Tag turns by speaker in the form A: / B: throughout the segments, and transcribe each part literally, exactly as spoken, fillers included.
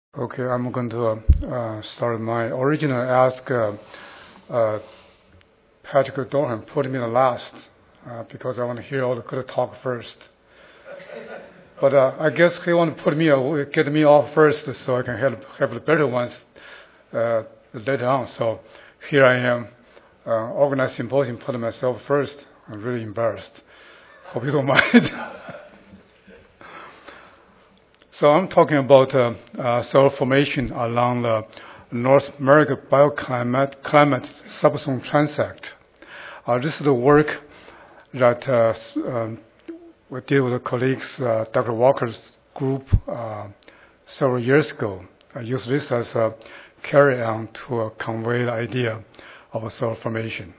A: Okay, I'm going to uh, start my original ask uh, uh, Patrick Dorhan put me in the last uh, because I want to hear all the good talk first. But uh, I guess he want to put me uh, get me off first so I can have, have the better ones uh, later on. So here I am, uh, organized symposium, put myself first. I'm really embarrassed. Hope you don't mind. So I'm talking about uh, uh, soil formation along the North American bioclimate climate subzone transect. Uh, this is the work that uh, um, we did with the colleagues, uh, Doctor Walker's group, uh, several years ago. I used this as a carry-on to uh, convey the idea of a soil formation.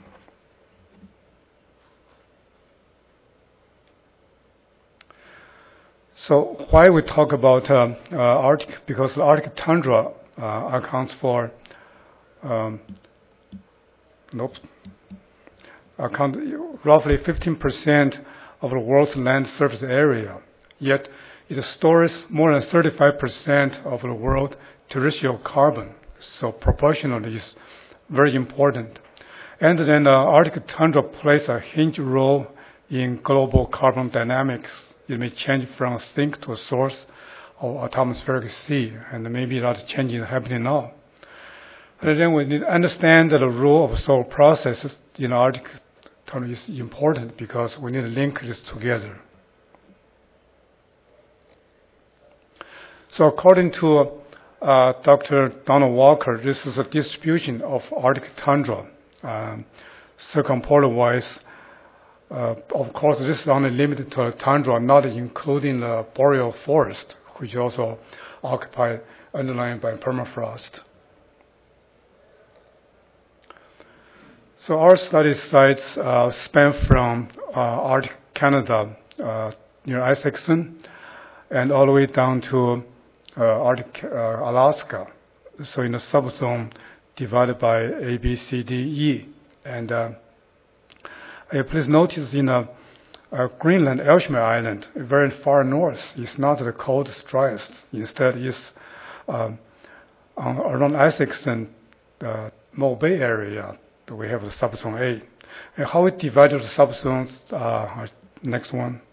A: So why we talk about uh, uh, Arctic? Because the Arctic tundra uh, accounts for um, nope, account roughly fifteen percent of the world's land surface area. Yet it stores more than thirty-five percent of the world's terrestrial carbon. So proportionally is very important. And then the Arctic tundra plays a huge role in global carbon dynamics. It may change from a sink to a source of atmospheric sea, and maybe that's changing happening now. And then we need to understand that the role of soil processes in Arctic tundra is important because we need to link this together. So according to uh, Doctor Donald Walker, this is a distribution of Arctic tundra, um, circumpolar-wise. Uh, of course, this is only limited to the tundra, not including the boreal forest, which also occupied underlying by permafrost. So our study sites uh, span from uh, Arctic Canada uh, near Isaacson and all the way down to uh, Arctic uh, Alaska. So in the subzone divided by A, B, C, D, E. And uh, Uh, please notice in uh, uh, Greenland, Ellesmere Island, very far north, is not the coldest, driest. Instead, it's uh, on, around Isaacson, the Moe Bay area, we have the subzone A. And how we divided the subzones, uh, next one.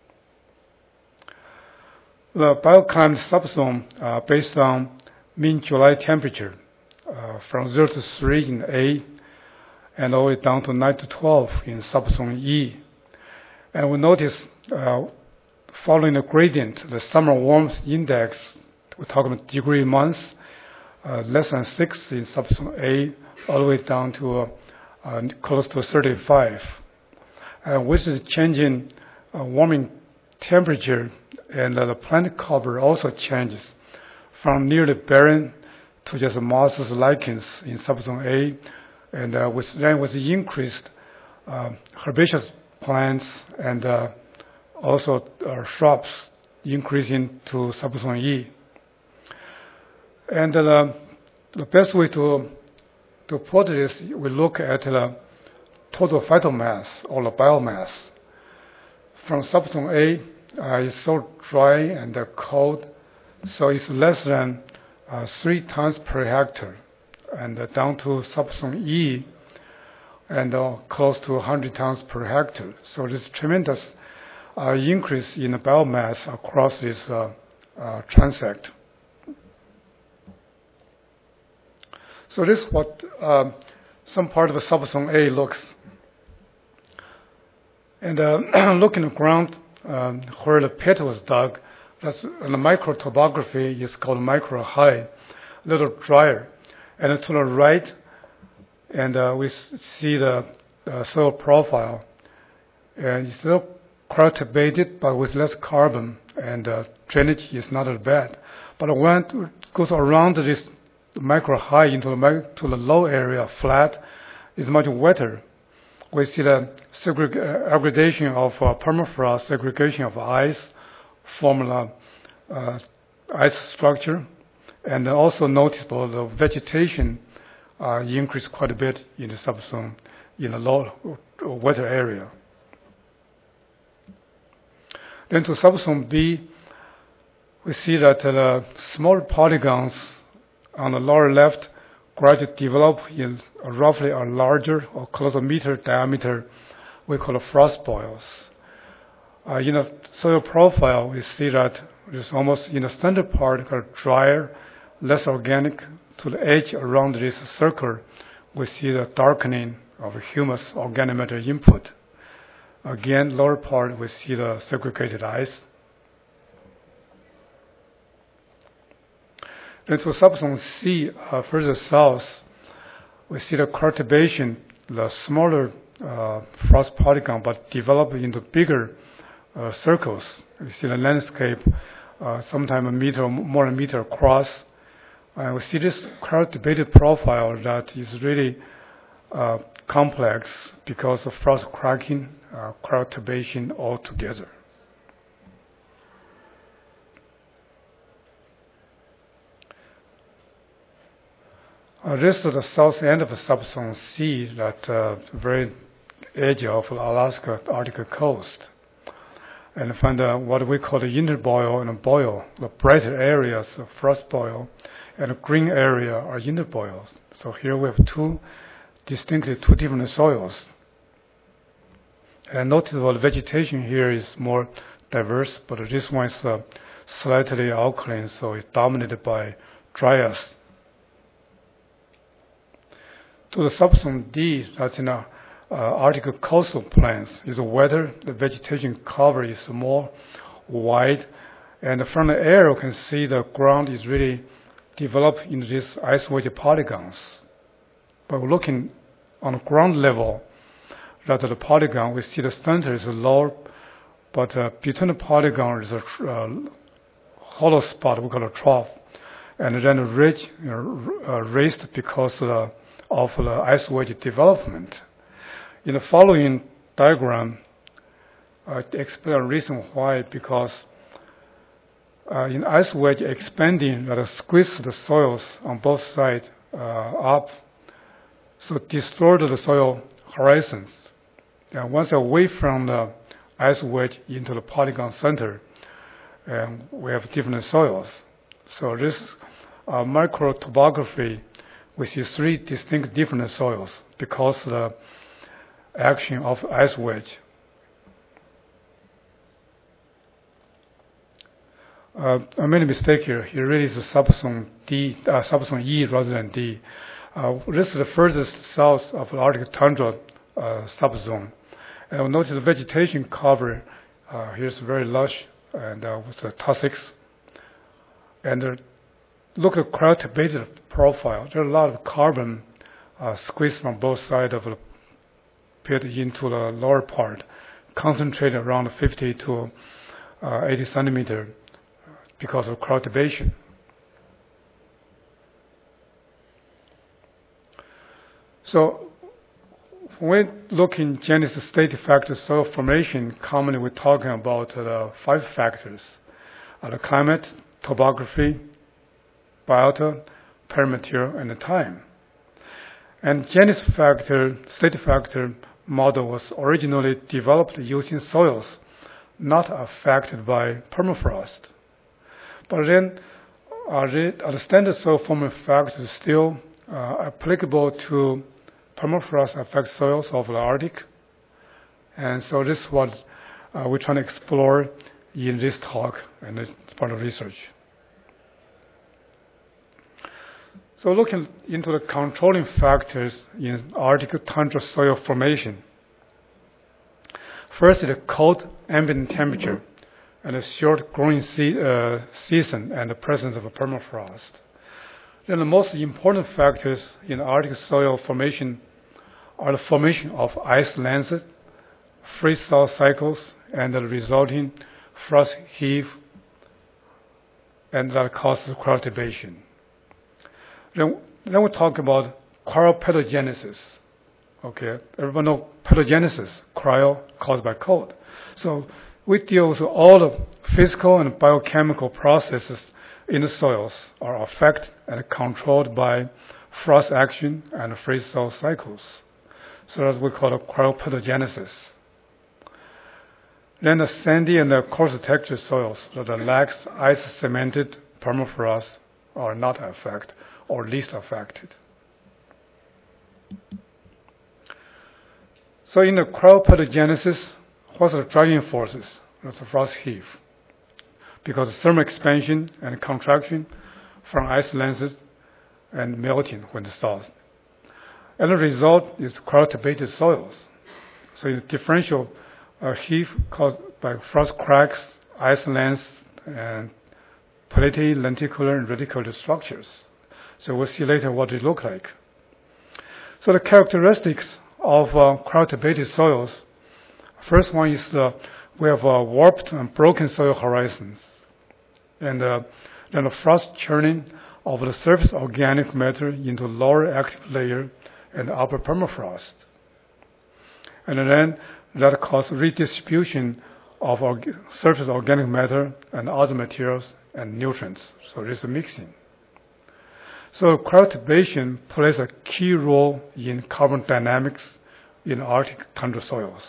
A: The bioclimate subzone, uh, based on mean July temperature, uh, from zero to three in A, and all the way down to nine to twelve in subzone E. And we notice uh, following the gradient, the summer warmth index, we're talking about degree months, uh, less than six in subzone A, all the way down to uh, uh, close to thirty-five. Uh, with the changing uh, warming temperature, and uh, the plant cover also changes from nearly barren to just mosses, lichens in subzone A. And uh, with, then with the increased uh, herbaceous plants and uh, also uh, shrubs increasing to subzone E. And uh, the best way to, to put it is we look at the total phytomass or the biomass. From subzone A, uh, it's so dry and uh, cold, so it's less than uh, three tons per hectare. And uh, down to subzone E, and uh, close to one hundred tons per hectare. So there's tremendous uh, increase in the biomass across this uh, uh, transect. So this is what uh, some part of the subzone A looks. And uh, looking at the ground um, where the pit was dug, that's in the micro topography is called micro high, a little drier. And to the right, and uh, we see the uh, soil profile. And it's still cultivated, but with less carbon, and uh, drainage is not as bad. But when it goes around this micro high into the, to the low area, flat, is much wetter. We see the segreg- uh, aggregation of uh, permafrost, segregation of ice, form the uh, ice structure. And also noticeable the vegetation uh, increased quite a bit in the subzone in the low wetter area. Then to subzone B, we see that the small polygons on the lower left gradually develop in a roughly a larger or close to a meter diameter we call frost boils. Uh, in the soil profile, we see that it's almost in the center part got drier, less organic. To the edge around this circle, we see the darkening of humus organic matter input. Again, lower part, we see the segregated ice. Then to subzone C, uh, further south, we see the cultivation, the smaller uh, frost polygon, but develop into bigger uh, circles. We see the landscape, uh, sometimes a meter or more than a meter across. And we see this cultivated profile that is really uh, complex because of frost cracking, uh, cultivation all together. Uh, this is the south end of the subzone C, that uh, very edge of Alaska Arctic coast, and find uh, what we call the interboil and a boil. The brighter areas of frost boil, and the green area are interboils. So here we have two distinctly two different soils. And notice the vegetation here is more diverse, but this one is uh, slightly alkaline, so it's dominated by dryas. To the subzone D, that's in the uh, Arctic coastal plains, is wetter. The vegetation cover is more wide, and from the air you can see the ground is really developed into these isolated polygons. But looking on the ground level, rather the polygon, we see the center is lower, but uh, between the polygon is a uh, hollow spot we call a trough, and then the ridge you know, uh, raised because uh, of the ice wedge development. In the following diagram, I explain the reason why, because uh, in ice wedge expanding, that uh, squeeze the soils on both sides uh, up, so distort the soil horizons. And once away from the ice wedge into the polygon center, and we have different soils. So this uh, micro topography, we see three distinct different soils because the action of ice wedge. Uh, I made a mistake here. Here really is a subzone D, uh, subzone E rather than D. Uh, this is the furthest south of the Arctic tundra uh, subzone. And notice the vegetation cover uh, here is very lush and uh, with the tussocks. And uh, look at cultivated profile. There are a lot of carbon uh, squeezed from both sides of the pit into the lower part, concentrated around fifty to uh, eighty centimeter because of cultivation. So when we look in Genesis state factor soil formation, commonly we're talking about the uh, five factors: uh, the climate, topography, biota, paramaterial, and the time. And Genesis factor, state factor model was originally developed using soils not affected by permafrost. But then uh, the, uh, the standard soil forming factors is still uh, applicable to permafrost affected soils of the Arctic. And so this is what uh, we're trying to explore in this talk and this part of research. So looking into the controlling factors in Arctic tundra soil formation. First is the cold ambient temperature and a short growing se- uh, season and the presence of a permafrost. Then the most important factors in Arctic soil formation are the formation of ice lances, freeze-thaw cycles, and the resulting frost heave, and that causes cultivation. Then, then we talk about cryopathogenesis. Okay, everyone know pathogenesis, cryo caused by cold. So we deal with all the physical and biochemical processes in the soils are affected and controlled by frost action and freeze-thaw cycles. So that's what we call cryopathogenesis. Then the sandy and the coarse texture soils that lacks ice-cemented permafrost are not affected or least affected. So in the cryopathogenesis, what's the driving forces? That's the frost heave. Because thermal expansion and contraction from ice lenses and melting when it thaws. And the result is cryotubated soils. So in differential uh, heave caused by frost cracks, ice lens, and platy, lenticular, and reticular structures. So we'll see later what they look like. So the characteristics of uh, cryotubated soils, first one is uh, we have uh, warped and broken soil horizons. And uh, then the frost churning of the surface organic matter into lower active layer and upper permafrost. And then that causes redistribution of orga- surface organic matter and other materials and nutrients. So there's a mixing. So cryotubation plays a key role in carbon dynamics in Arctic tundra soils.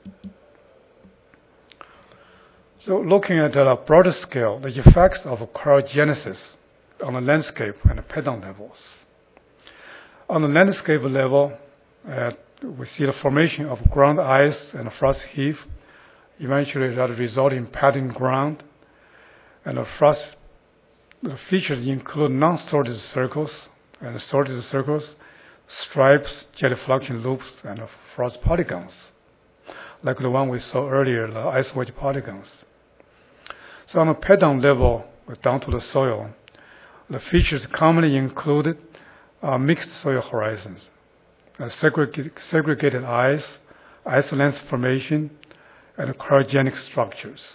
A: So looking at a broader scale, the effects of cryogenesis on the landscape and the paddock levels. On the landscape level, uh, we see the formation of ground ice and frost heave. Eventually, that result in padding ground. And the frost the features include non-sorted circles and sorted circles, stripes, jet fluxion loops, and frost polygons, like the one we saw earlier, the ice wedge polygons. So on the paddock level, down to the soil, the features commonly included are mixed soil horizons, uh, segregated, segregated ice, ice lens formation, and cryogenic structures.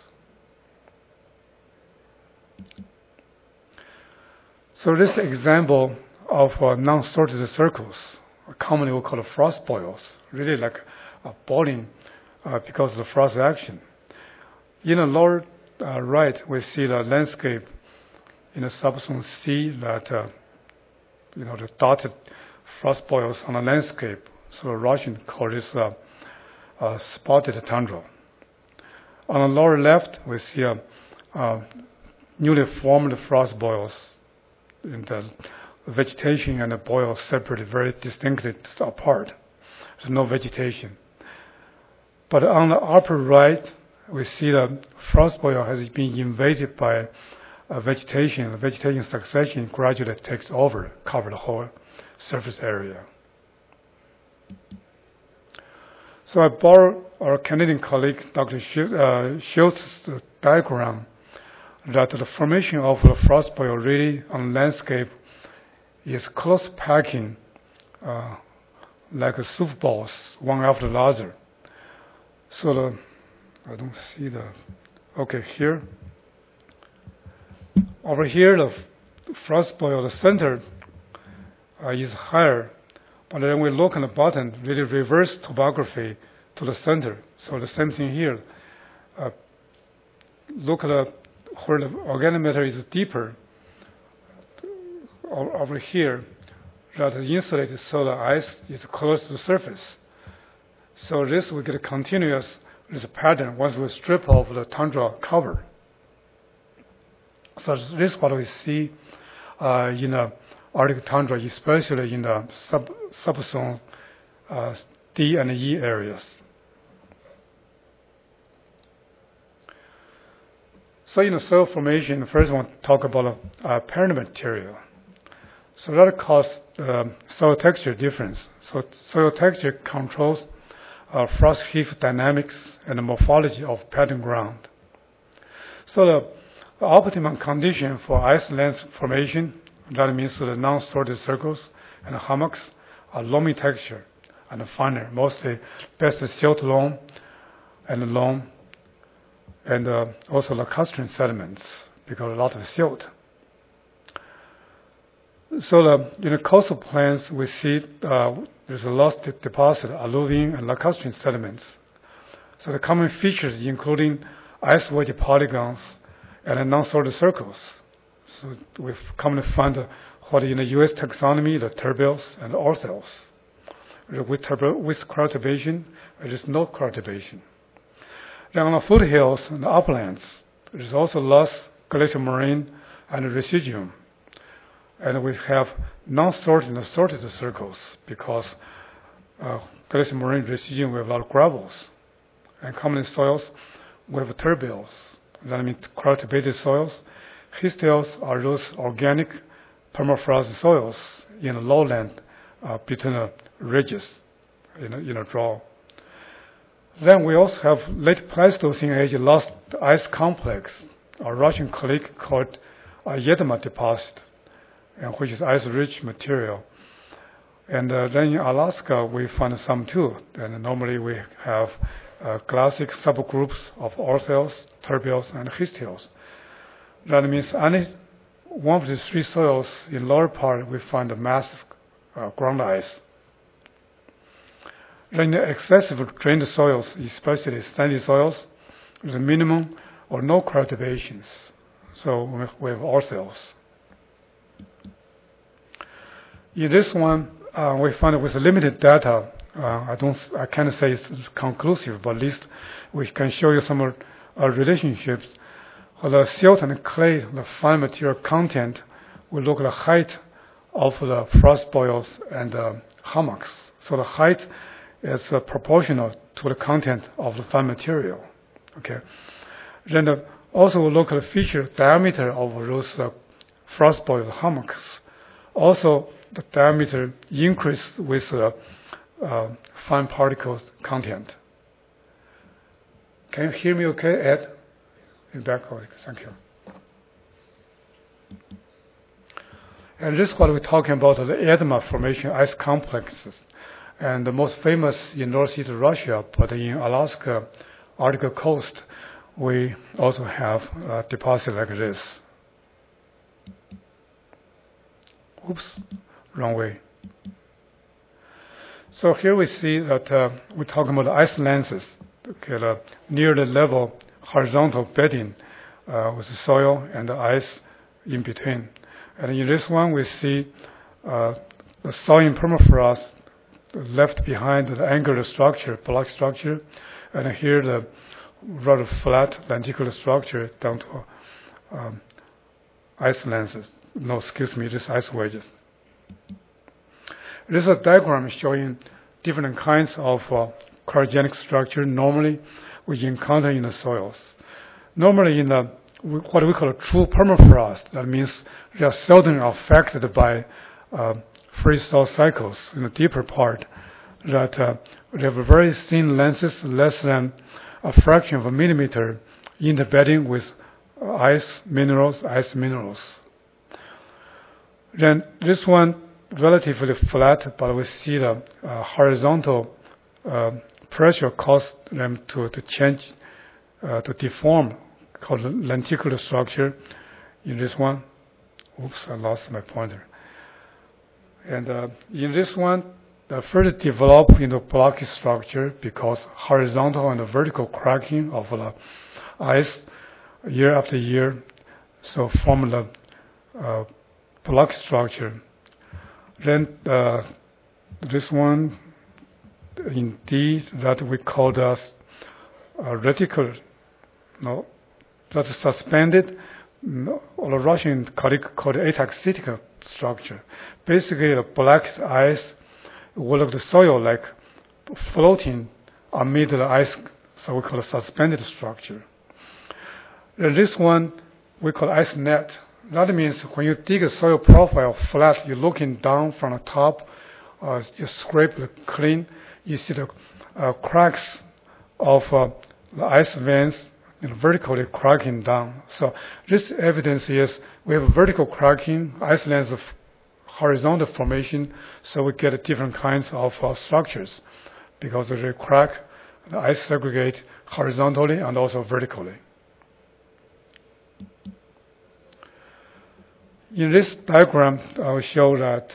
A: So this example of uh, non-sorted circles, commonly we call it frost boils, really like a boiling uh, because of the frost action. In the lower uh, right, we see the landscape in the subzone C that uh, you know the dotted frost boils on the landscape. So the Russian call this uh, uh, spotted tundra. On the lower left, we see a uh, newly formed frost boils in the vegetation and the boils separated very distinctly apart. There's no vegetation. But on the upper right, we see the frost boil has been invaded by uh, vegetation. The vegetation succession gradually takes over, cover the whole surface area. So I borrowed our Canadian colleague, Doctor Schultz's uh, diagram that the formation of the frost boil really on the landscape is close packing uh, like a soup balls, one after the other. So the, I don't see the, okay, here. Over here, the frost boil, the center uh, is higher, but then we look on the bottom, really reverse topography to the center. So the same thing here. Uh, look at the where the organic matter is deeper over here, that is insulated so the ice is close to the surface. So this will get a continuous this pattern once we strip off the tundra cover. So this is what we see uh, in the Arctic tundra, especially in the sub subzone uh, D and E areas. So in the soil formation, the first one talk about uh, parent material. So that causes uh, soil texture difference. So soil texture controls uh, frost heave dynamics and the morphology of pattern ground. So the, the optimum condition for ice lens formation, that means the non-sorted circles and hummocks, are loamy texture and finer, mostly best silt loam and loam, and uh, also lacustrine sediments, because a lot of silt. So the, in the coastal plains, we see uh, there's a lot of deposit, alluvium and lacustrine sediments. So the common features including ice wedge polygons and non-sorted circles. So we've commonly found uh, what in the U S taxonomy, the turbels and the orthels. With, turbo, with cryotubation, there is no cryotubation. Then on the foothills and the uplands, there is also less glacial moraine and residuum. And we have non-sorted and sorted circles because uh, glacial moraine residuum we have a lot of gravels. And common soils, we have turbials. That means cultivated soils. Histials are those organic permafrost soils in the lowland uh, between the ridges in a, in a draw. Then we also have late Pleistocene age lost ice complex, a Russian colleague called a Yedema deposit, and which is ice-rich material. And uh, then in Alaska, we find some too. And normally we have uh, classic subgroups of orthels, turbials, and histials. That means any one of these three soils in lower part, we find a massive uh, ground ice. Then the excessive drained soils, especially sandy soils, the minimum or no cultivations. So we have orthels. In this one, uh, we find with limited data, uh, I don't, I can't say it's conclusive, but at least we can show you some uh, relationships. For the silt and clay, the fine material content, we look at the height of the frost boils and uh, hummocks. So the height is uh, proportional to the content of the fine material. Okay. Then uh, also we look at the feature diameter of those uh, frost boil hummocks. Also, the diameter increase with uh, uh, fine particles content. Can you hear me okay, Ed? In back, okay, thank you. And this is what we're talking about, the Edema Formation ice complexes. And the most famous in northeast Russia, but in Alaska, Arctic coast, we also have a deposit like this. Oops, wrong way. So here we see that uh, we're talking about the ice lenses, okay, the near the level horizontal bedding uh, with the soil and the ice in between. And in this one, we see uh, the soil in permafrost left behind the angular structure, block structure, and here the rather flat lenticular structure down to um, ice lenses. No, excuse me, just ice wedges. This is a diagram showing different kinds of uh, cryogenic structure normally we encounter in the soils. Normally in the what we call a true permafrost, that means they are seldom affected by uh, freeze-thaw cycles in the deeper part, that uh, they have very thin lenses, less than a fraction of a millimeter in the bedding with uh, ice minerals, ice minerals. Then this one relatively flat, but we see the uh, horizontal uh, pressure cause them to, to change, uh, to deform, called lenticular structure in this one. Oops, I lost my pointer. And uh, in this one, the further develop into blocky structure because horizontal and vertical cracking of the ice year after year, so form the uh, block structure. Then uh, this one, indeed, that we call the uh, reticular, no, that's suspended, no, or the Russian call it, called ataxitic structure. Basically, the black ice will look the soil like floating amid the ice, so we call it suspended structure. And this one we call ice net. That means when you dig a soil profile flat, you're looking down from the top, uh, you scrape it clean, you see the uh, cracks of uh, the ice veins, you know, vertically cracking down. So this evidence is we have a vertical cracking, ice lens of horizontal formation, so we get different kinds of uh, structures because they crack, the ice segregate horizontally and also vertically. In this diagram, I will show that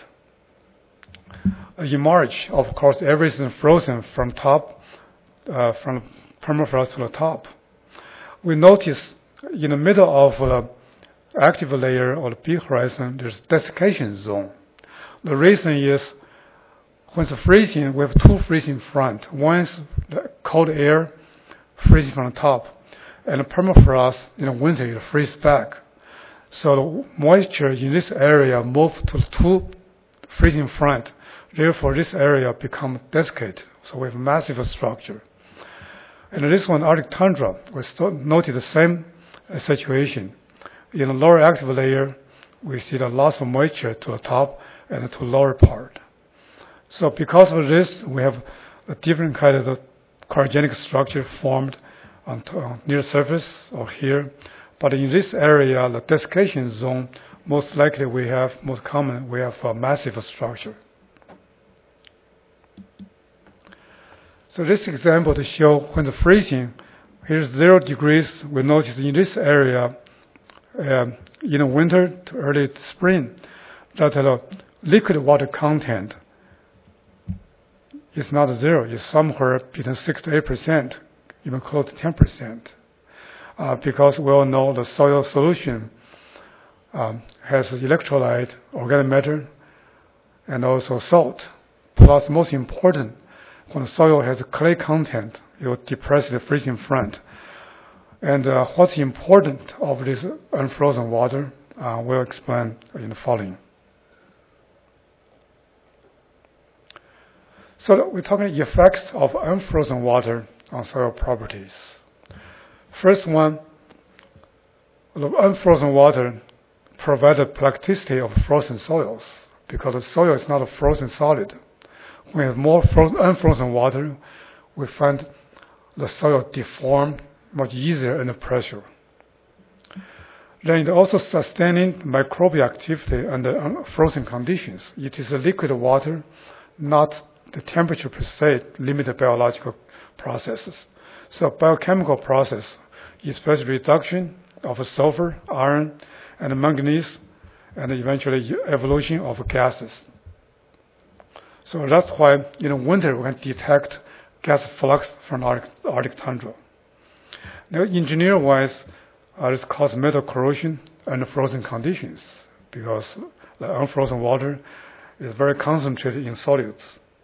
A: in March, of course, everything frozen from top, uh, from permafrost to the top. We notice in the middle of the active layer or the peak horizon, there's desiccation zone. The reason is when it's freezing, we have two freezing front. One is the cold air freezing from the top. And the permafrost in the winter it freezes back. So the moisture in this area moves to the two freezing front. Therefore, this area becomes desiccated. So we have a massive structure. And this one, Arctic tundra, we noted the same situation. In the lower active layer, we see the loss of moisture to the top and to the lower part. So because of this, we have a different kind of cryogenic structure formed on uh, near surface or here. But in this area, the desiccation zone, most likely we have, most common, we have a massive structure. So this example to show when the freezing, here's zero degrees, we notice in this area, um, in the winter to early spring, that the liquid water content is not zero, it's somewhere between six to eight percent, even close to ten percent. Uh, because we all know the soil solution um, has electrolyte, organic matter, and also salt. Plus, most important, when the soil has clay content, it will depress the freezing front. And uh, what's important of this unfrozen water, uh, we'll explain in the following. So we're talking the effects of unfrozen water on soil properties. First one, the unfrozen water provides the plasticity of frozen soils because the soil is not a frozen solid. When we have more frozen, unfrozen water, we find the soil deform much easier under pressure. Then it also sustaining microbial activity under frozen conditions. It is a liquid water, not the temperature per se, limited biological processes. So biochemical process, especially reduction of sulfur, iron, and manganese, and eventually evolution of gases. So that's why in the winter we can detect gas flux from Arctic, Arctic tundra. Now, engineer-wise, uh, this causes metal corrosion under frozen conditions because the unfrozen water is very concentrated in solids.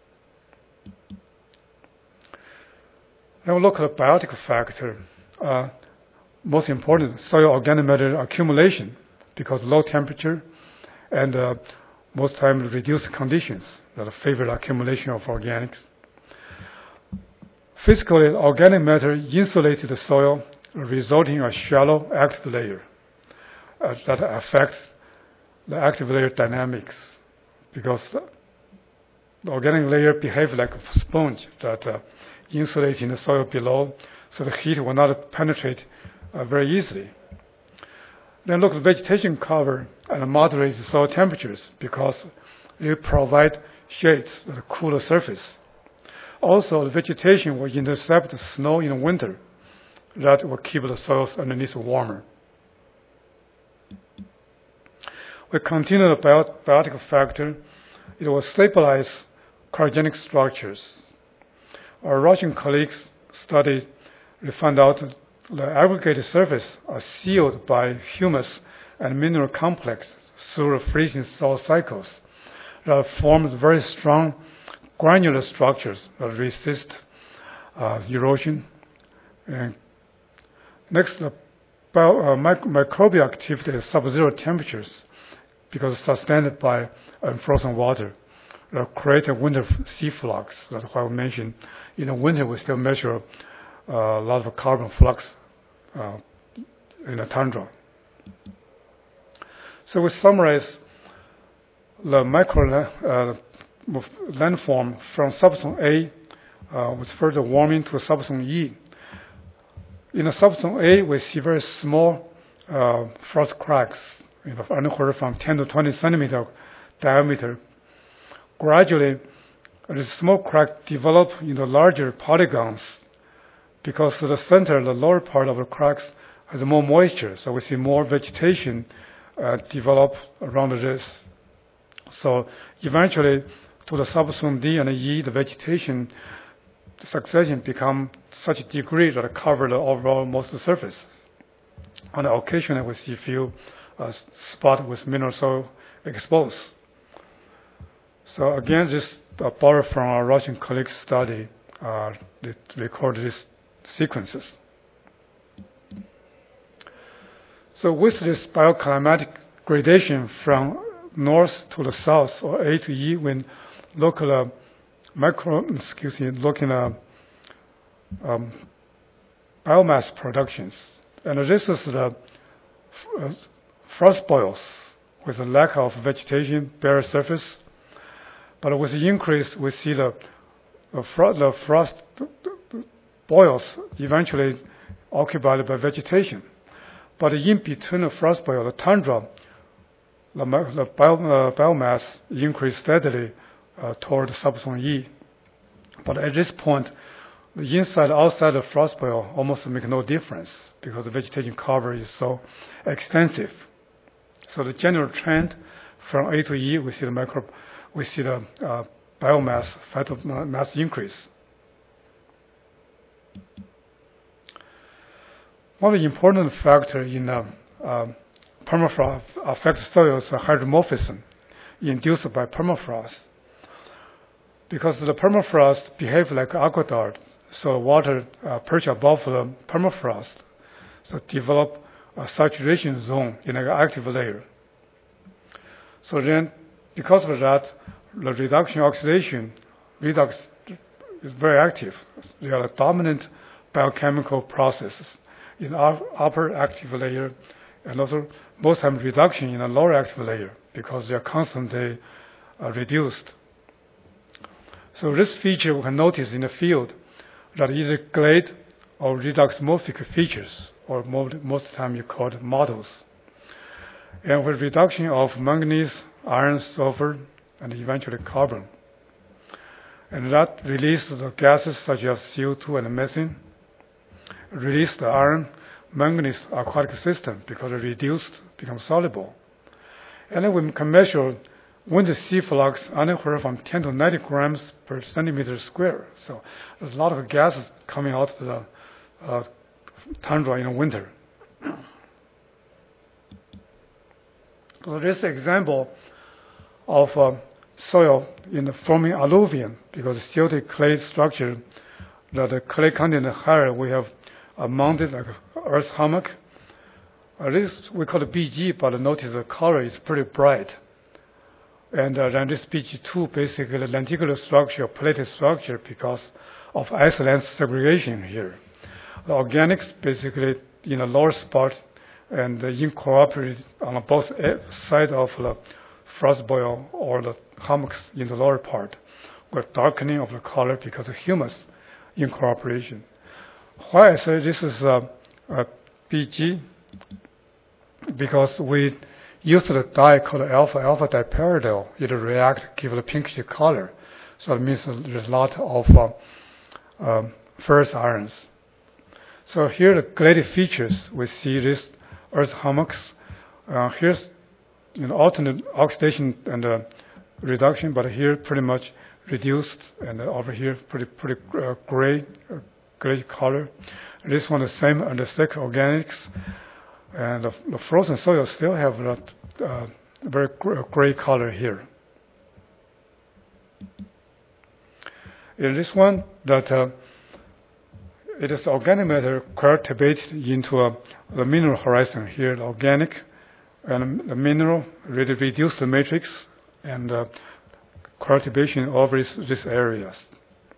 A: Now we look at the biotic factor. Uh, most important, soil organic matter accumulation because low temperature and uh, most times reduced conditions that favor the accumulation of organics. Physically, organic matter insulated the soil, resulting in a shallow active layer uh, that affects the active layer dynamics because the organic layer behaves like a sponge that uh, insulating the soil below, so the heat will not penetrate uh, very easily. Then look at vegetation cover and moderate soil temperatures because they provide shades that cool the surface. Also, the vegetation will intercept the snow in the winter. That will keep the soils underneath warmer. We continue the bio biotic factor. It will stabilize cryogenic structures. Our Russian colleagues studied, they found out that the aggregated surface are sealed by humus and mineral complexes through the freezing soil cycles that form very strong granular structures that resist uh, erosion. And next, uh, bio, uh, mic microbial activity at sub-zero temperatures because sustained by unfrozen water that create a winter sea flux. That's why we mentioned in the winter we still measure uh, a lot of carbon flux uh, in the tundra. So we summarize the micro uh, landform from subzone A uh, with further warming to subzone E. In the subzone A, we see very small uh, frost cracks, you know, anywhere from ten to twenty centimeter diameter. Gradually, this small crack develop into larger polygons because to the center, the lower part of the cracks has more moisture, so we see more vegetation uh, develop around this. So eventually, to the subzone D and E, the vegetation the succession become such a degree that it cover the overall most of the surface. On occasionally, we see few uh, spots with mineral soil exposed. So again, this uh, borrowed from our Russian colleagues' study. Uh, they recorded this sequences. So with this bioclimatic gradation from north to the south, or A to E, when local uh, micro, excuse me, looking at um, biomass productions, and this is the uh, frost boils with a lack of vegetation, bare surface. But with the increase, we see the, the, fro the frost boils eventually occupied by vegetation. But in between the frost boil, the tundra, the, the bio, uh, biomass increased steadily uh, toward subzone E. But at this point, the inside, outside of frost boil almost make no difference because the vegetation cover is so extensive. So the general trend from A to E, we see the micro, we see the uh, biomass, phytomass increase. One of the important factors in uh, uh, permafrost affects soils is hydromorphism induced by permafrost. Because the permafrost behaves like aqueduct, so water uh, perch above the permafrost, so develop a saturation zone in an active layer. So then, because of that, the reduction oxidation, redox is very active. They are the dominant biochemical processes in our upper active layer, and also most time reduction in the lower active layer because they are constantly uh, reduced. So this feature we can notice in the field that either glade or redoxomorphic features, or most, most of the time you call it models. And with reduction of manganese, iron, sulfur, and eventually carbon. And that releases the gases such as C O two and methane, release the iron, manganese aquatic system because it reduced, becomes soluble. And then we can measure wind sea flux anywhere from ten to ninety grams per centimeter square. So there's a lot of gases coming out of the uh, tundra in the winter. So this example of uh, soil in the forming alluvium, because silty clay structure, that the clay content higher, we have uh, mounted like earth hummock. Uh, this we call it B G, but notice the color is pretty bright. And uh, then this B G two, basically the lenticular structure, plated structure, because of ice length segregation here. The organics basically in the lower spot and uh, incorporated on both sides of the frost boil or the hummocks in the lower part, with darkening of the color because of humus incorporation. Why I say this is a, a B G? Because we use the dye called alpha alpha diperidot. It reacts, give a pinkish color. So it means there's a lot of uh, um, ferrous irons. So here the graded features, we see this earth hummocks. Uh, here's you know, alternate oxidation and uh, reduction, but here pretty much reduced, and uh, over here pretty pretty uh, gray, uh, gray color. And this one the same under thick organics, and the, the frozen soil still have that uh, very gr gray color here. In this one, that uh, it is organic matter cultivated into a, the mineral horizon here, the organic and the mineral really reduce the matrix and uh, cultivation of these, these areas.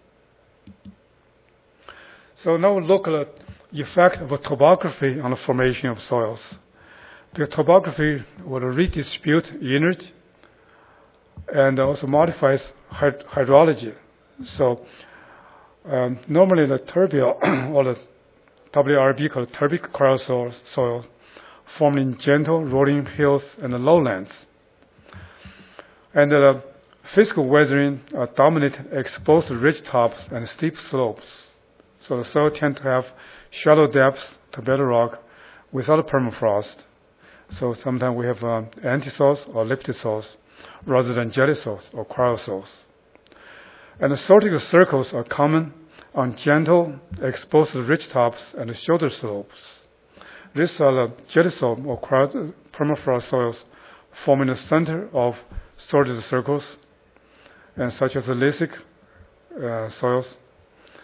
A: So now look at the effect of topography on the formation of soils. The topography will redistribute energy and also modifies hyd hydrology. So um, normally the turbial or the W R B called turbic cryosol soil formed in gentle rolling hills and the lowlands. And the physical weathering uh, dominated exposed ridge tops and steep slopes. So the soil tends to have shallow depths to bedrock without permafrost. So sometimes we have uh, antisols or liptisols rather than jellysols or cryosols. And the sortic circles are common on gentle exposed ridge tops and shoulder slopes. These are the jellisol or permafrost soils forming the center of sorted circles, and such as the lisic uh, soils.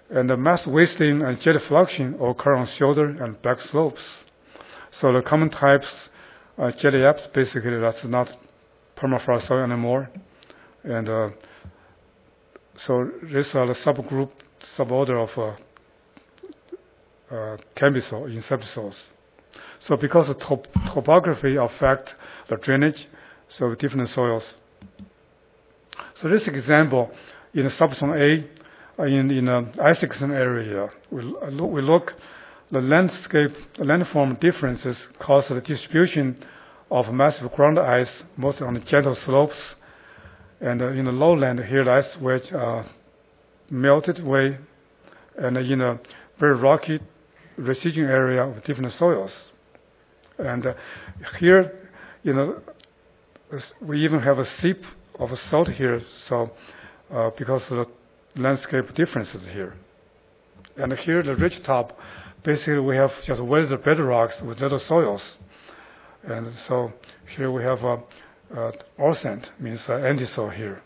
A: And the mass wasting and jet fluxion occur on shoulder and back slopes. So the common types, uh, jelly apps, basically that's not permafrost soil anymore. And uh, so these are the subgroup, suborder of uh, uh, cambisol in subsoils. So because the top topography affect the drainage, so different soils. So this example in subzone A, uh, in in the Isaacson area, we look, we look the landscape the landform differences cause the distribution of massive ground ice, mostly on the gentle slopes, and uh, in the lowland here the ice wedge uh, melted away, and uh, in a very rocky residual area of different soils. And uh, here, you know, we even have a seep of salt here, so uh, because of the landscape differences here. And here, the ridge top, basically we have just weathered bedrocks with little soils. And so here we have uh, uh, Orthant, means uh, anti-soil here.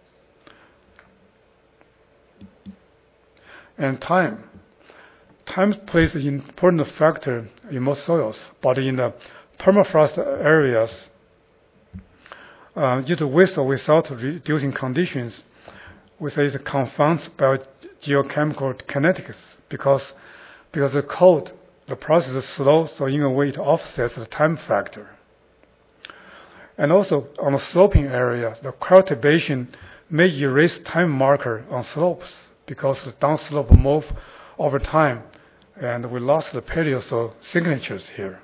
A: And time. Time plays an important factor in most soils, but in the permafrost areas, uh, due to with or without reducing conditions, we say it confounds biogeochemical kinetics because, because the cold, the process is slow, so in a way it offsets the time factor. And also on the sloping area, the cultivation may erase time marker on slopes because the downslope move over time, and we lost the paleosoil signatures here.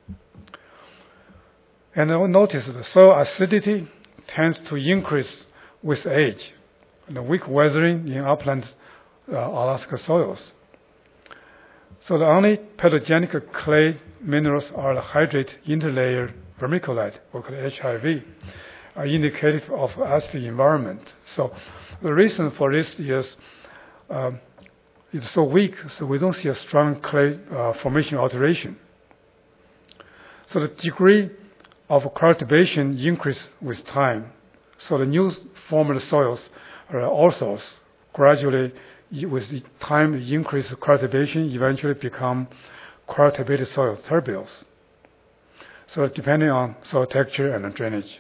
A: And I notice the soil acidity tends to increase with age, and the weak weathering in upland uh, Alaska soils. So the only pathogenic clay minerals are the hydrate interlayer vermiculite, or called H I V, are indicative of acid environment. So the reason for this is um, it's so weak, so we don't see a strong clay uh, formation alteration. So the degree of cultivation increase with time. So the new formed soils are also gradually, with the time increase cultivation, eventually become cultivated soil terbials. So depending on soil texture and drainage.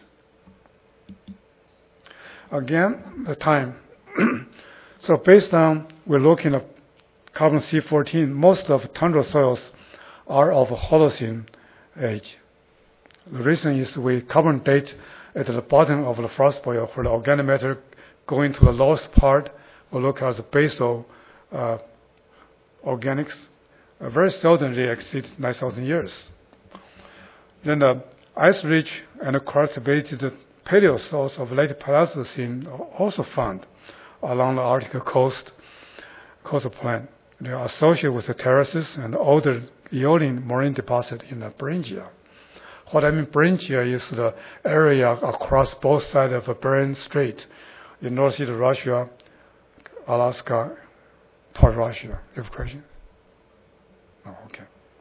A: Again, the time. So based on, we're looking at carbon C fourteen, most of tundra soils are of Holocene age. The reason is we carbon date at the bottom of the frost boil where the organic matter going to the lowest part. We look at the basal uh, organics. Uh, very seldom they exceed nine thousand years. Then the ice rich and cultivated paleosols of late Pleistocene are also found along the Arctic coast, coastal plain. They are associated with the terraces and older Aeolian marine deposit in the Beringia. What I mean Beringia is the area across both sides of Bering Strait in northeast Russia, Alaska, part of Russia. You have a question? Oh, okay.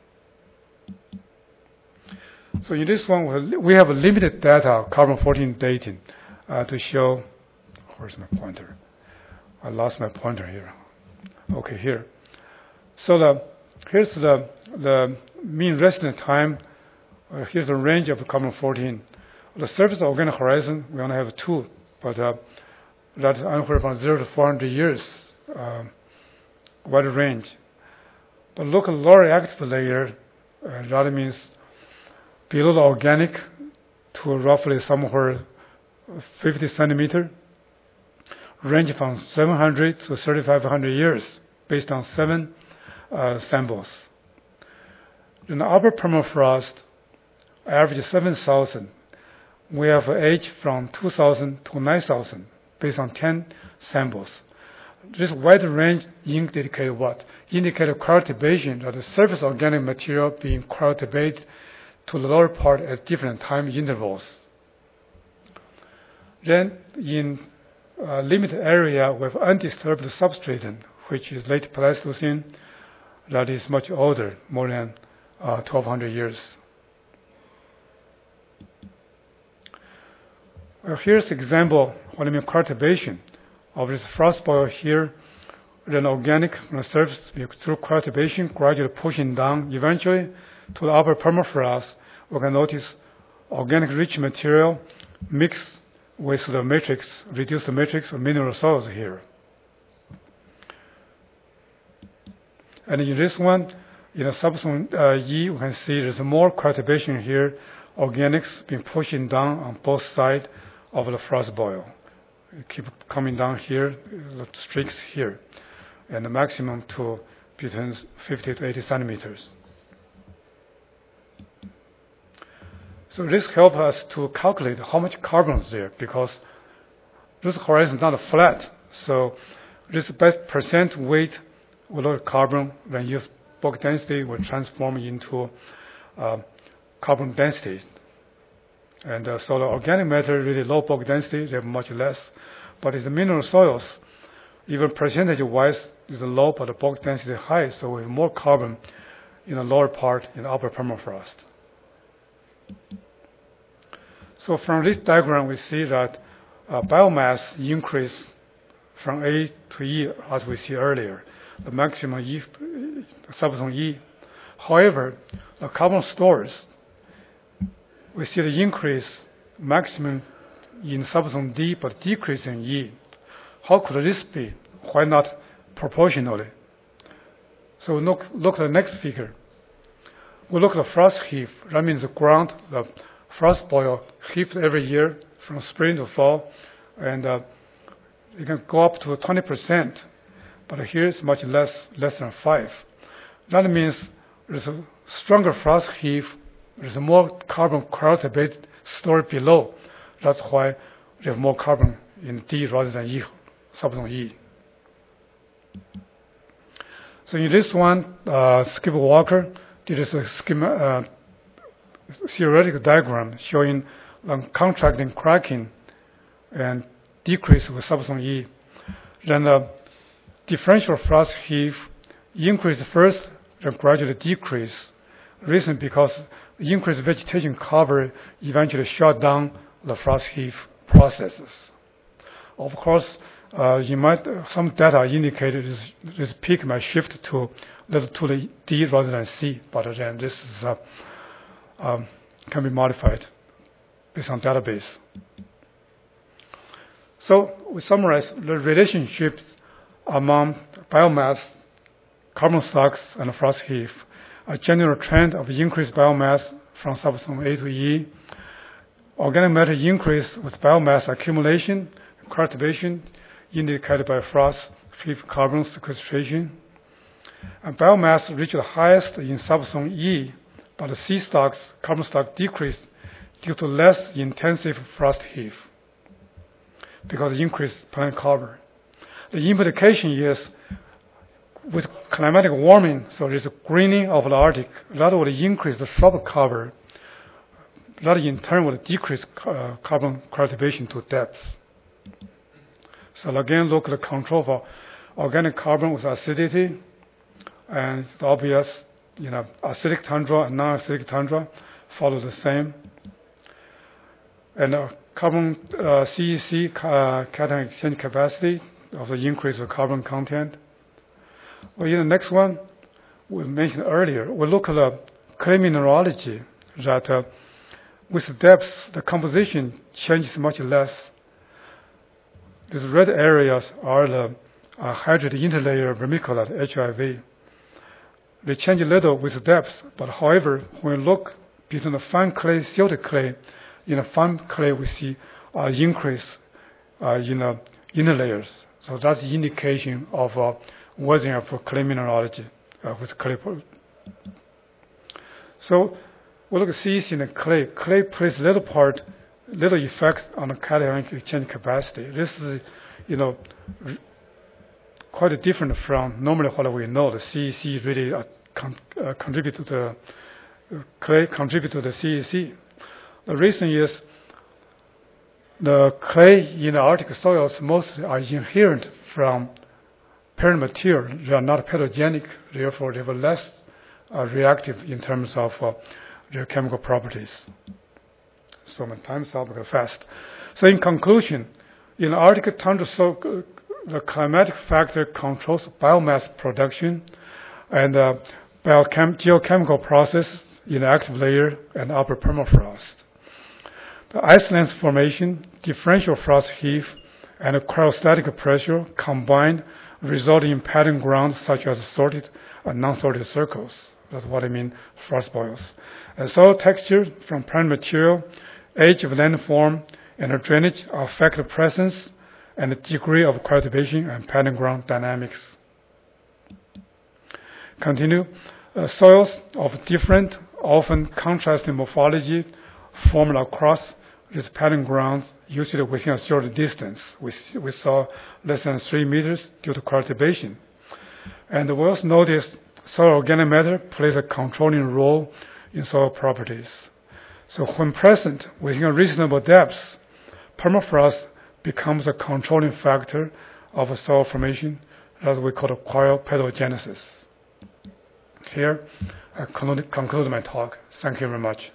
A: So in this one, we have limited data, carbon fourteen dating, uh, to show, where's my pointer? I lost my pointer here. Okay, here. So the, here's the, the mean residence time. Uh, here's the range of carbon fourteen. The surface organic horizon, we only have two, but uh, that's anywhere from zero to four hundred years, uh, wide range. But look at the lower active layer, uh, that means below the organic to roughly somewhere fifty centimeter, range from seven hundred to thirty-five hundred years based on seven uh, samples. In the upper permafrost, average seven thousand. We have age from two thousand to nine thousand based on ten samples. This wide range indicates what? Indicate cultivation of the surface organic material being cultivated to the lower part at different time intervals. Then in uh, limited area with undisturbed substratum, which is late Pleistocene, that is much older, more than uh, twelve hundred years. Well, here's example, what I mean cultivation of this frost boil here. then organic from the surface through cultivation, gradually pushing down. Eventually, to the upper permafrost, we can notice organic rich material mixed with the matrix, reduce the matrix of mineral soils here. And in this one, in the subzone uh, E, we can see there's more cultivation here, organics being pushing down on both sides of the frost boil. It keep coming down here, the streaks here, and the maximum to between fifty to eighty centimeters. So this helps us to calculate how much carbon is there, because this horizon is not flat. So this percent weight will look at carbon when used bulk density will transform into uh, carbon density. And uh, so the organic matter really low bulk density, they have much less. But in the mineral soils, even percentage-wise, is low, but the bulk density is high, so we have more carbon in the lower part in the upper permafrost. So from this diagram, we see that uh, biomass increase from A to E, as we see earlier, the maximum E, subzone E. However, the carbon stores, we see the increase maximum in subzone D, but decrease in E. How could this be? Why not proportionally? So look, look at the next figure. We look at the frost heave. That means the ground, the frost boil heaved every year from spring to fall, and uh, it can go up to twenty percent. But here it's much less, less than five. That means there's a stronger frost heave. There's more carbon cultivated stored below. That's why we have more carbon in D rather than E, subzone E. So in this one, uh, Skip Walker did a schema, uh, theoretical diagram showing um, contracting cracking and decrease with subzone E. Then the differential frost heave increase first, then gradually decrease. Reason because the increased vegetation cover eventually shut down the frost heave processes. Of course, uh, you might some data indicated this, this peak might shift to to the D rather than C, but then this is, uh, um, can be modified based on database. So we summarize the relationships among biomass, carbon stocks, and frost heave. A general trend of increased biomass from subzone A to E. Organic matter increase with biomass accumulation, cultivation, indicated by frost heave carbon sequestration. And biomass reached the highest in subzone E, but the C stocks, carbon stock decreased due to less intensive frost heave because of increased plant cover. The implication is with climatic warming, so there's a greening of the Arctic, that would increase the shrub cover. That in turn would decrease uh, carbon cultivation to depth. So again, look at the control for organic carbon with acidity, and it's obvious, you know, acidic tundra and non-acidic tundra follow the same. And uh, carbon uh, C E C, uh, cation exchange capacity, also increase the carbon content. Well, in the next one, we mentioned earlier, we look at the clay mineralogy that uh, with depth, the composition changes much less. These red areas are the uh, hydrated interlayer vermiculite, H I V. They change a little with depth, but however, when we look between the fine clay, silted clay, in the fine clay we see an uh, increase uh, in the interlayers. So that's the indication of uh, worsening of clay mineralogy uh, with clay. So we look at C E C in the clay. Clay plays little part, little effect on the cationic exchange capacity. This is, you know, quite different from normally what we know. The C E C really uh, con uh, contribute to the uh, clay, contribute to the C E C. The reason is the clay in the Arctic soils mostly are inherent from parent material. They are not pathogenic, therefore they are less uh, reactive in terms of uh, their chemical properties. So my time's up fast. So in conclusion, in Arctic tundra so, the climatic factor controls biomass production and uh, biochem- geochemical process in the active layer and upper permafrost. The ice lens formation, differential frost heave, and cryostatic pressure combined, resulting in pattern grounds such as sorted and non-sorted circles. That's what I mean, frost boils. And soil texture from plant material, age of landform, and the drainage affect the presence and the degree of cultivation and pattern ground dynamics. Continue. Uh, soils of different, often contrasting morphology formed across these pattern grounds, usually within a short distance. We, we saw less than three meters due to cultivation. And we also noticed soil organic matter plays a controlling role in soil properties. So when present within a reasonable depth, permafrost becomes a controlling factor of a soil formation that we call cryopedogenesis. Here, I conclude my talk. Thank you very much.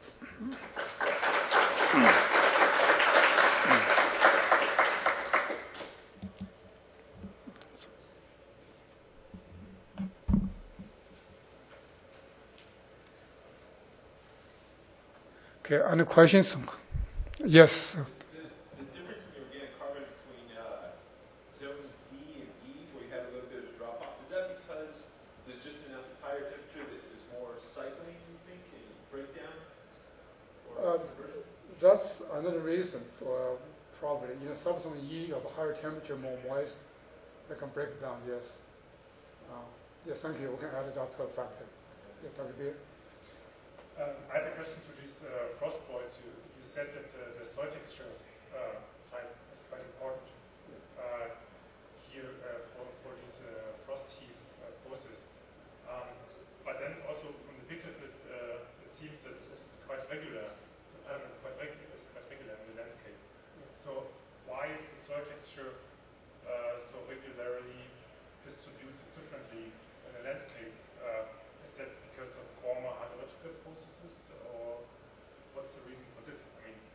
A: Okay, any questions? Yes.
B: The, the difference in the organic carbon between uh, zones D and E, where you have a little bit of a drop off, is that because there's just enough higher temperature that there's more cycling, you think, and breakdown? Or
A: uh, that's another reason for uh, probably. In you know, subzone E of higher temperature, more moist, they can break down, yes. Uh, yes, thank you. We can add that to a factor. Yes, Doctor Beer.
C: Um, I have a question for these uh, frost boils. You, you said that uh, the soil texture uh, type is quite important uh, here uh, for, for these uh, frost heave uh, process. Um, but then also from the pictures, it, uh, it seems that it's quite regular. The pattern is quite, regu- is quite regular in the landscape. So why is the soil texture uh, so regularly distributed differently in the landscape? Uh, is that because of former hydrological processes, or what's the reason for this? I mean,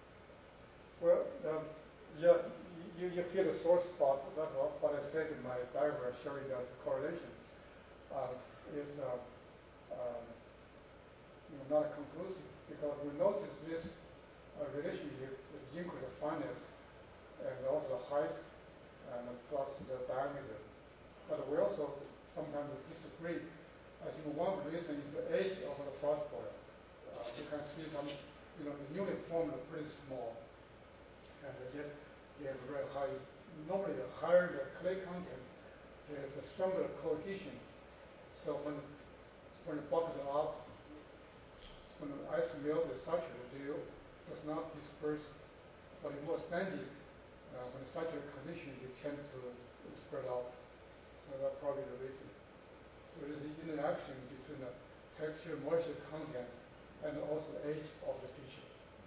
A: well, um, yeah, you, you feel the sore spot. That's what I said in my diagram showing that correlation uh, is uh, um, you know, not conclusive because we notice this uh, relationship with increased fineness and also height and plus the diameter. But we also sometimes disagree. I think one reason is the age of the frost boil. Uh, you can see some, you know, the newly formed are pretty small, and they just they have very high. Normally, the higher the clay content, the, the stronger the cohesion. So when when it bucket up, when the ice melt is saturated, it does not disperse, but it's more sandy. Uh, when it's saturated condition, it tends to spread out. So that's probably the reason. So there's an interaction between the texture, moisture content, and also age of the feature.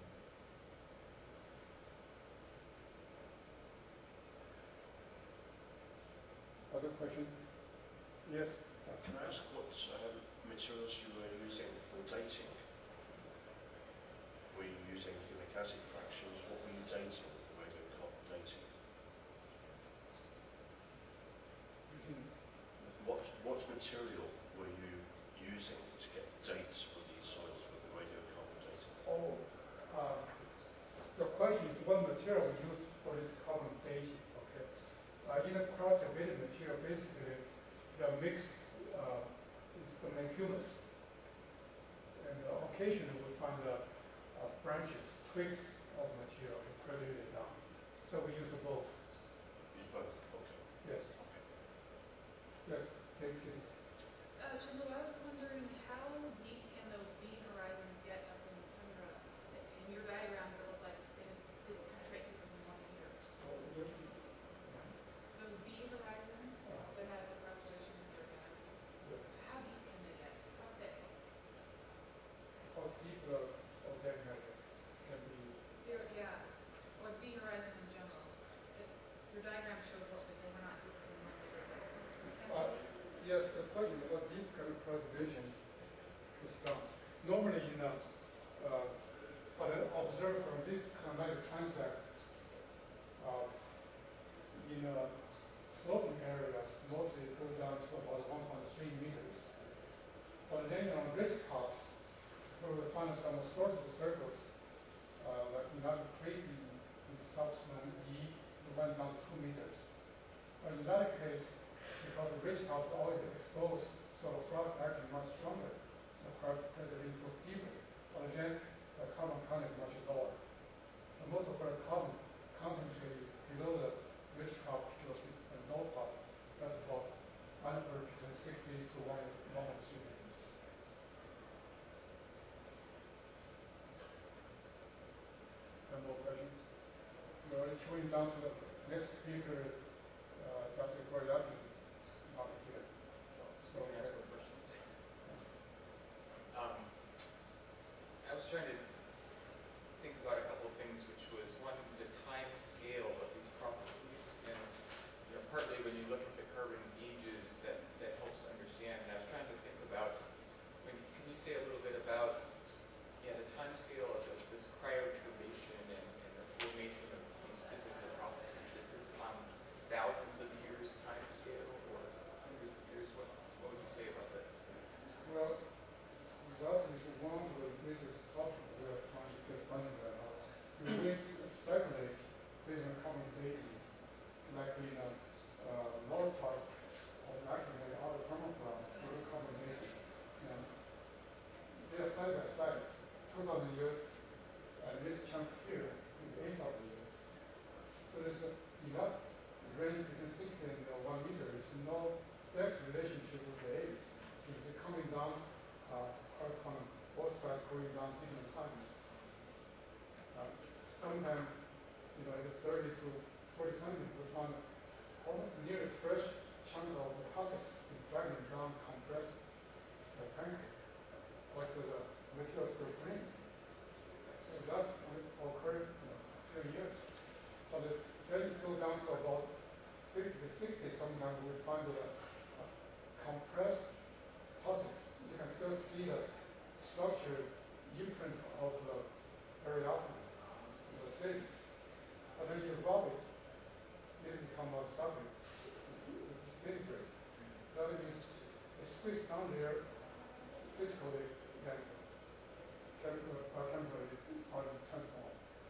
A: Other question? Yes?
D: Can I ask what um, materials you were using for dating? Were you using humic acid fractions? What were you dating, radiocarbon dating? What, what material were you using to get dates for these soils with the radiocarbon dating?
A: Oh, uh, the question is what material we use for this carbon dating, okay? Uh, in the cross-related material, basically, the mix uh, is the humus. And uh, occasionally we find uh, uh, branches, twigs of material and graduate it down. So we use both.
D: Use both, okay.
A: Yes.
D: Okay.
A: Yes, thank you.
E: Uh, Chandler, I was wondering how deep can those V horizons get up in the tundra? In your diagrams, it looked like they didn't penetrate deeper than one meter.
A: Oh, yeah.
E: Those V horizons that have the calculation in your diagram,
A: Yes.
E: how deep can they get? How thick?
A: How deep the organic matter can be.
E: Your, yeah, or V horizons in general. It, your diagram shows what they were not deeper than one meter.
A: Uh, yes, the question about deep kind of preservation is done. Normally in a, uh, but I observe from this climatic transect, uh, in a But then on ridge tops, where we find some sorts of circles, uh, like not crazy in subzone E, it went down two meters. But in that case, because the ridge tops are always exposed, so the frost actually much stronger. So hard to get it into deeper. But again, the carbon content is much lower. So most of our carbon concentrated below the ridge top to the low top. That's about anywhere between sixty to one hundred three meters. Any more questions? We are going down to the next speaker, uh, Doctor Koryaki, not here. So,
F: Can I ask one question? Um, I was trying to think about a couple of things, which was one, the time scale of these processes, and you know, partly when you look at the carbon ages, that, that helps understand. And I was trying to think about, I mean, can you say a little bit about, yeah, the time scale of this, this cryoturbation and, and the formation of these physical processes? Is this on thousands of years time scale or hundreds of years? What, what would you say about this?
A: well, that is one of the basic topics we are trying to get funding right now. We will speculate based on common dating, like in a uh, lower part of actually the outer permafrost, we will common dating. And they are side by side, two thousand years, and this chunk here is eight thousand years. So there's a, in that range between sixty and uh, one meter, there's no direct relationship with the age. So they're coming down. Uh, on both sides going down different times. Uh, sometimes, you know, it's thirty to forty centimeters, we found almost near fresh chunk of deposit is dragging down compressed uh, pancake, but the material still clean. So that occurred in a few years. But it, then you go down to about fifty to sixty, sometimes we find the uh, compressed deposits. You can still see the structure imprint of the Ariadne in the cities. But then you rub it, it becomes more stubborn. It disintegrates. That means it squeezes down there physically and chemical, uh, chemically starting to transform.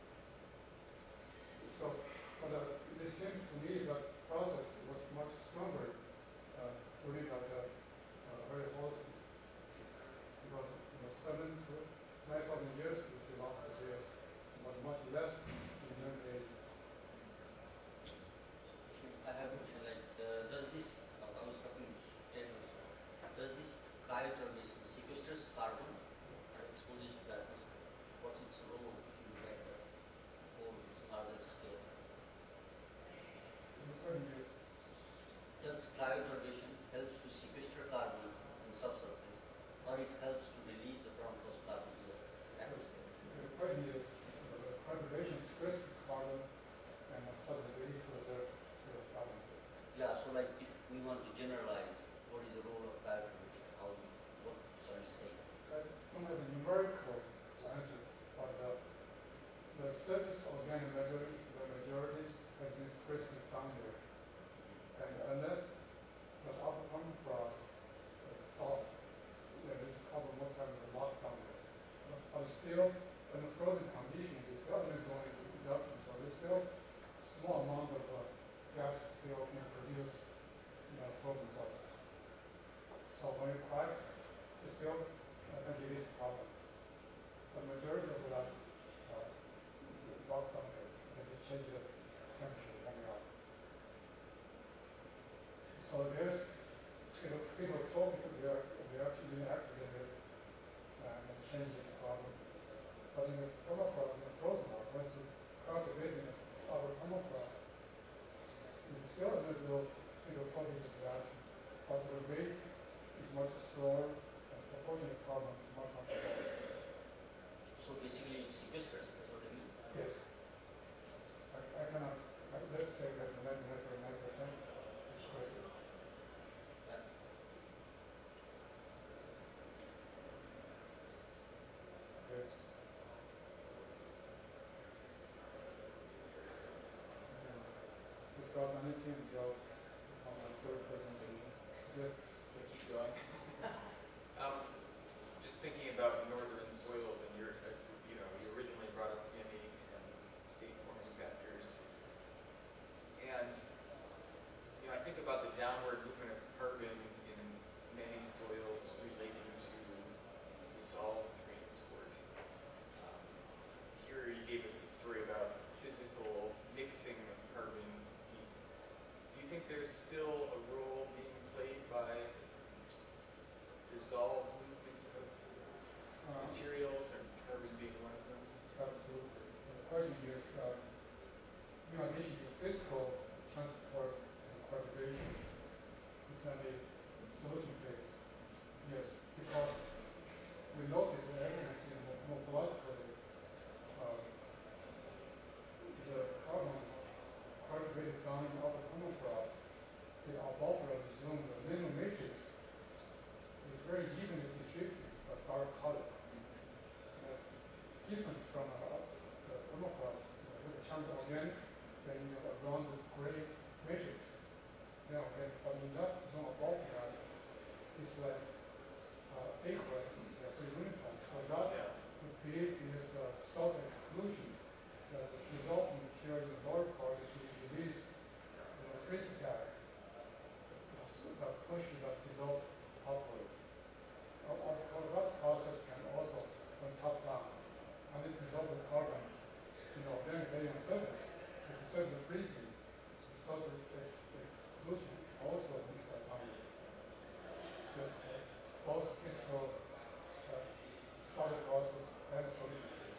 A: So, but uh, it seems to me that process was much stronger uh, during that uh, uh, very Holocene. Because you know, seven to nine thousand years is a lot of years. It was much less in the early ages.
G: I have a question like, uh, does this, uh, I was talking to Ted also, does this cryoturbation sequesters carbon and exposes it to the atmosphere? What's its role in like the whole larger scale? Does cryoturbation helps to sequester carbon in subsurface, or it helps to release the those carbon to the atmosphere?
A: The question is, uh, the cryoturbation sequesters carbon and how does it release to the, to the atmosphere?
G: Yeah, so like if we want to generalize, what is the role of cryoturbation? How, what shall we say?
A: I don't have a numerical answer, but uh, the surface organic matter, the majority has been sequestered down there. And unless the upper permafrost is soft, there is carbon most likely locked down there. But, but still, in the frozen condition, it's still undergoing reduction, so there's still small amount of uh, gas still being produced in the frozen surface. So when it cracks, it's still, I think it is a problem. The majority of that uh, is locked down there because it changes the temperature warming up. So there's you know, people told me they are they are actually activated and changes the problem. But in the permafrost, in the frozen one, once you cultivating our permafrost, it's still a little hydrophobic reaction, but the rate is much slower and the proportionate problem is much much lower.
G: So basically it sequesters, that's what I mean?
A: Yes. I, I cannot, let's say that's ninety-nine percent sequestered.
G: That's
A: Yes. Discuss anything until on the third presentation. Yes.
F: Keep going. um, downward movement of carbon in many soils relating to dissolved transport. Um, here you gave us a story about physical mixing of carbon. Do you, do you think there's still a role being played by dissolved movement of
A: Uh,
F: materials, or carbon being one of them?
A: Absolutely. The question is, uh, in addition to physical transport and cultivation, it's only solution phase. Yes, because we notice the evidence in the morphologically, uh, the carbons cultivated down in upper permafrost, the above zone, the nano matrix, is very evenly distributed, but dark color. Uh, different from uh, the permafrost, you know, with a chunk of organic, then you have a round gray matrix. Then again, but in that zone above that, it's like uh, aqueous, they're pretty uniform. So that
F: Yeah.
A: would create this uh, salt exclusion that the dissolving material in the lower part is release the freeze gas so that pushes that dissolve upward. Or, or, or that process can also run top down. And it dissolve the carbon, you know, then lay on surface. If the surface is freezing, the salt exclusion also needs to come. Just uh, both physical uh, solid process and solution phase.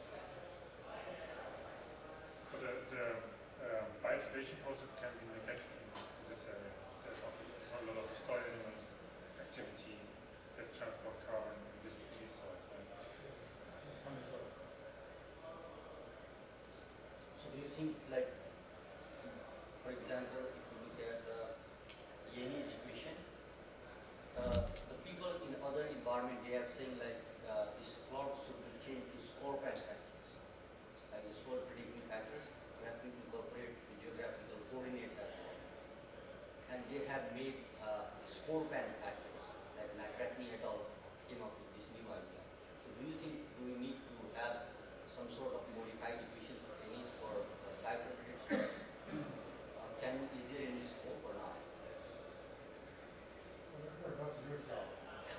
C: So the, the um, bioactivation process can be neglected in this area. There's not a lot of soil element activity that transport carbon in this in these soils, right?
G: So do you think, like, for example, if you look at uh, Yeni's equation, uh, the people in other environment, they are saying like uh, this plot should be changed to score pan factors, like the soil predicting factors. You have to incorporate the geographical coordinates as well. And they have made uh, score pan factors, like McCartney et al. Came up with this new idea. So do you think do we need to have some sort of modified equations of Yeni's for uh, bioactivated soils? Uh, can is there any scope or not?
A: Well, that's your job.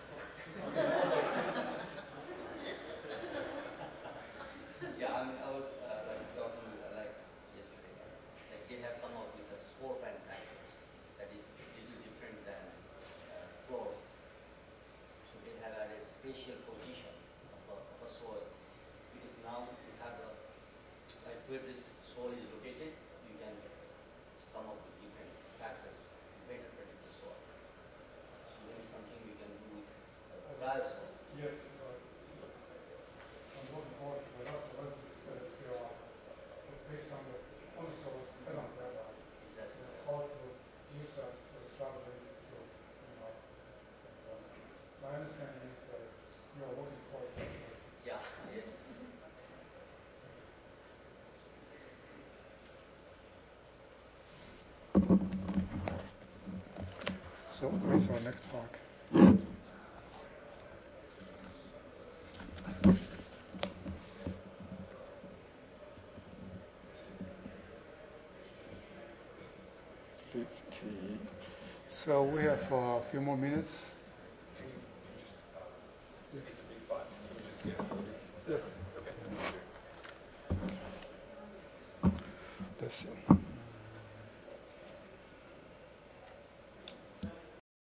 G: Yeah, I mean, I was uh, like talking uh, like yesterday, like they have come up with a score pan factor that is little different than uh, floor. So they have added spatial position of a, of a soil, because now if you have a like where this soil is located, you can come up with different factors to better predict the soil. So maybe something we can do with uh, trial soils.
A: Yes, uh, I'm looking forward to the rest of us study scale up based on the other source and on that one.
G: Exactly.
A: So how to use that to extrapolate to, you know, and, uh, my understanding is that you are working towards that.
G: Yeah. Yeah.
A: So where's our next talk? Fifty. So we have uh, a few more minutes. Yes. Yes. Let's see.